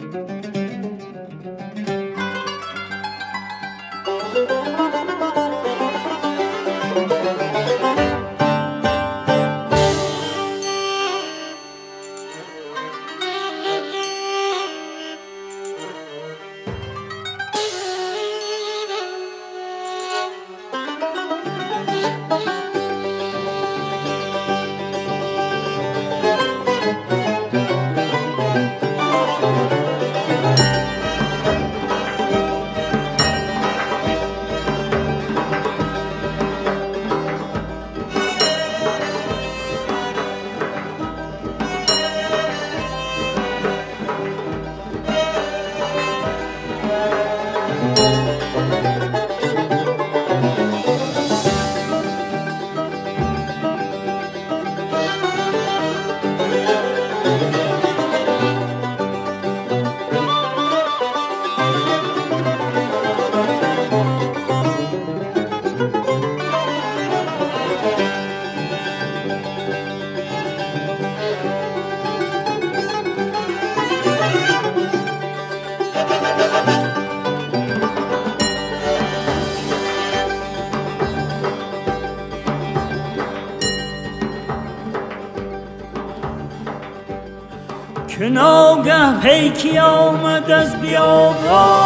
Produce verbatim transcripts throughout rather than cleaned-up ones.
که ناگه پیکی آمد از بیابان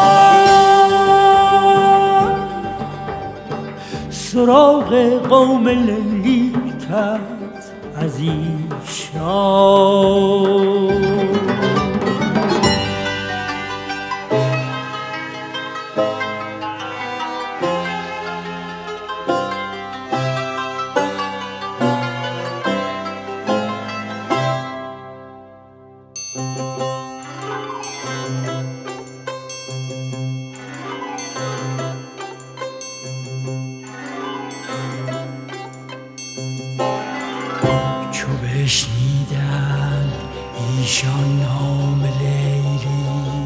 سراغ قوم لیلی کرد از ایشان. چو بشنیدن ایشان نام لیلی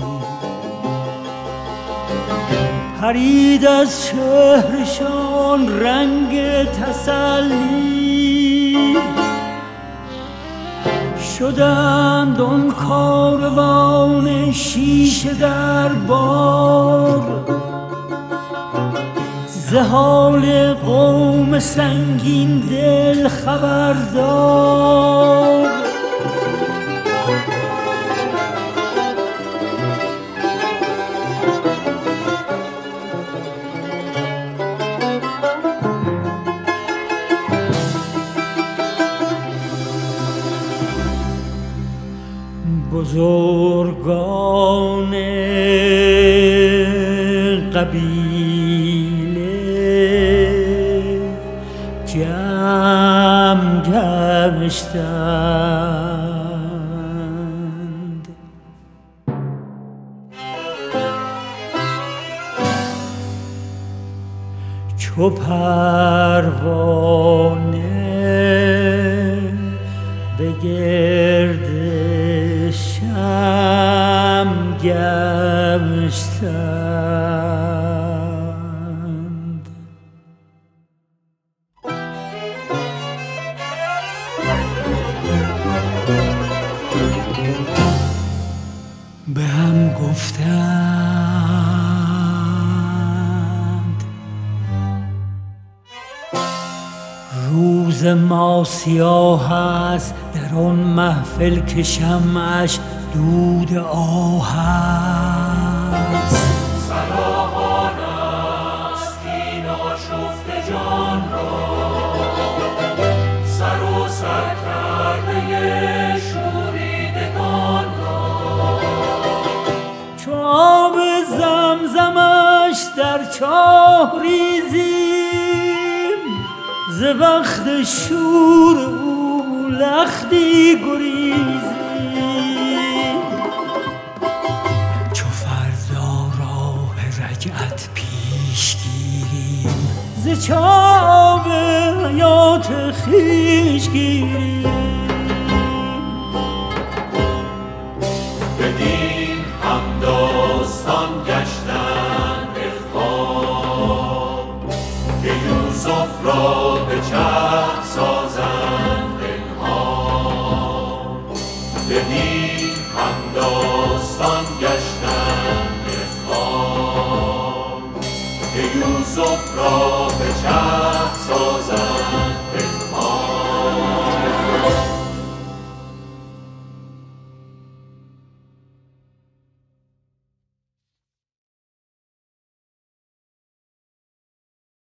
پرید از چهرشان رنگ تسلی، شدند آن کاروان شیشه در بار ز حال قوم سنگین دل خبردار. بزرگان قبیله جمع گشتند، چو پروانه به گرد شمع گشتند. به هم گفتند روز ما سیاه است در آن محفل که شمعش دود آه است. صلاحان است این آشفته جان را سر و سر کرده شوریدگان را، چو آب زمزمش در چاه ریزیم ز بخت شور او لختی گریزیم. چو فردا راه رجعت پیش گیریم ز چاه حیات خویش گیریم. بدین همداستان گشتند اخوان که یوسف را به چرخ سازند پنهان. بدین این همداستان گشتند خام که یوسف را به چه سازند